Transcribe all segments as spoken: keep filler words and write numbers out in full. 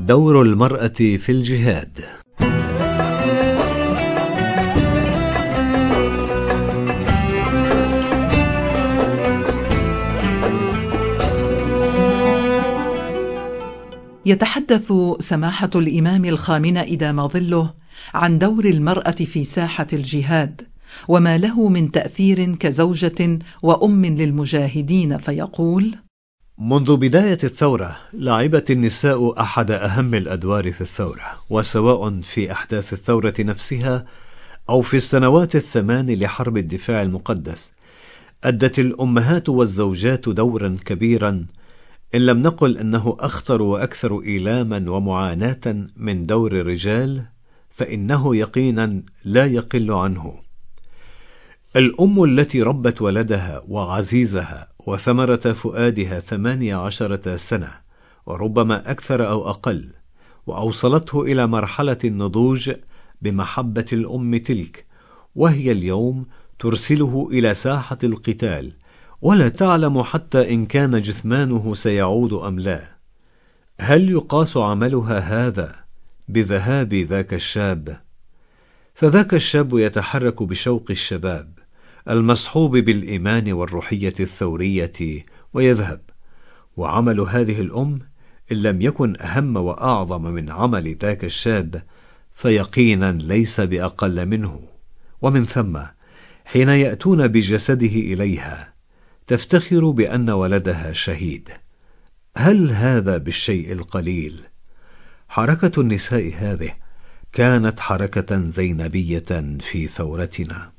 دور المرأة في الجهاد. يتحدث سماحة الإمام الخامنة إدام ظله عن دور المرأة في ساحة الجهاد وما له من تأثير كزوجة وأم للمجاهدين، فيقول: منذ بداية الثورة لعبت النساء أحد أهم الأدوار في الثورة، وسواء في أحداث الثورة نفسها أو في السنوات الثمان لحرب الدفاع المقدس. أدت الأمهات والزوجات دورا كبيرا، إن لم نقل أنه أخطر وأكثر إيلاما ومعاناة من دور الرجال، فإنه يقينا لا يقل عنه. الأم التي ربت ولدها وعزيزها وثمرة فؤادها ثمانية عشرة سنة وربما أكثر أو أقل، وأوصلته إلى مرحلة النضوج بمحبة الأم تلك، وهي اليوم ترسله إلى ساحة القتال ولا تعلم حتى إن كان جثمانه سيعود أم لا. هل يقاس عملها هذا بذهاب ذاك الشاب؟ فذاك الشاب يتحرك بشوق الشباب المصحوب بالإيمان والروحية الثورية ويذهب، وعمل هذه الأم إن لم يكن أهم وأعظم من عمل ذاك الشاب فيقينا ليس بأقل منه. ومن ثم حين يأتون بجسده إليها تفتخر بأن ولدها شهيد. هل هذا بالشيء القليل؟ حركة النساء هذه كانت حركة زينبية في ثورتنا.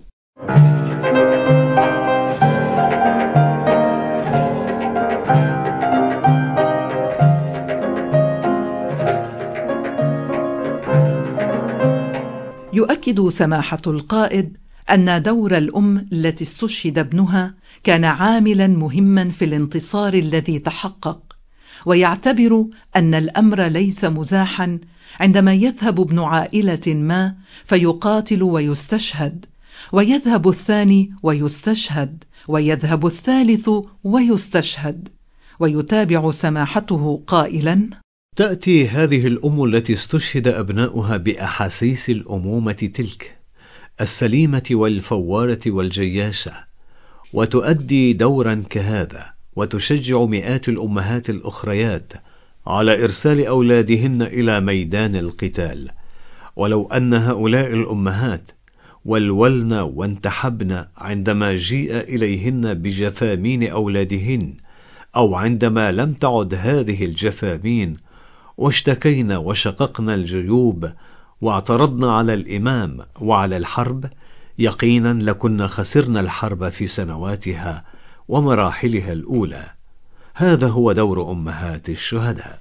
يؤكد سماحة القائد أن دور الأم التي استشهد ابنها كان عاملا مهما في الانتصار الذي تحقق، ويعتبر أن الأمر ليس مزاحا عندما يذهب ابن عائلة ما فيقاتل ويستشهد، ويذهب الثاني ويستشهد، ويذهب الثالث ويستشهد. ويتابع سماحته قائلا: تأتي هذه الأم التي استشهد أبناؤها بأحاسيس الأمومة تلك السليمة والفوارة والجياشة، وتؤدي دورا كهذا، وتشجع مئات الأمهات الأخريات على إرسال أولادهن إلى ميدان القتال. ولو أن هؤلاء الأمهات والولن وانتحبن عندما جيء إليهن بجثامين أولادهن، أو عندما لم تعد هذه الجثامين، واشتكينا وشققنا الجيوب واعترضنا على الإمام وعلى الحرب، يقينا لكنا خسرنا الحرب في سنواتها ومراحلها الأولى. هذا هو دور أمهات الشهداء.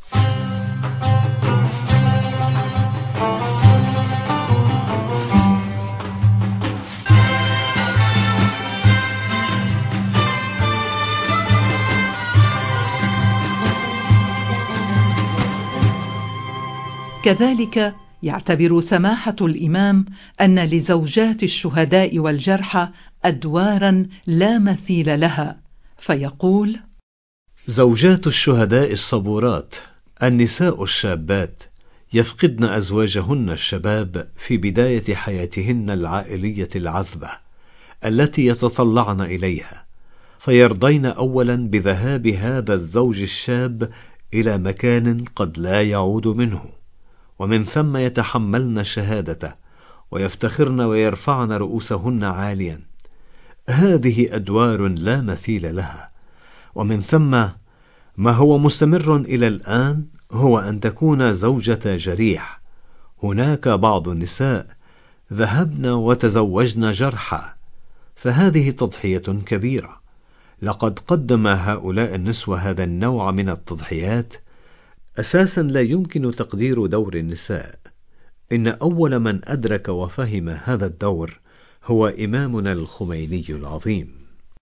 كذلك يعتبر سماحة الإمام أن لزوجات الشهداء والجرحى أدوارا لا مثيل لها، فيقول: زوجات الشهداء الصبورات النساء الشابات يفقدن أزواجهن الشباب في بداية حياتهن العائلية العذبة التي يتطلعن إليها، فيرضين أولا بذهاب هذا الزوج الشاب إلى مكان قد لا يعود منه، ومن ثم يتحملن شهادته ويفتخرن ويرفعن رؤوسهن عاليا. هذه أدوار لا مثيل لها. ومن ثم ما هو مستمر إلى الآن هو أن تكون زوجة جريح. هناك بعض النساء ذهبن وتزوجن جرحى، فهذه تضحية كبيرة. لقد قدم هؤلاء النسوة هذا النوع من التضحيات أساسا لا يمكن تقدير دور النساء. إن أول من أدرك وفهم هذا الدور هو إمامنا الخميني العظيم.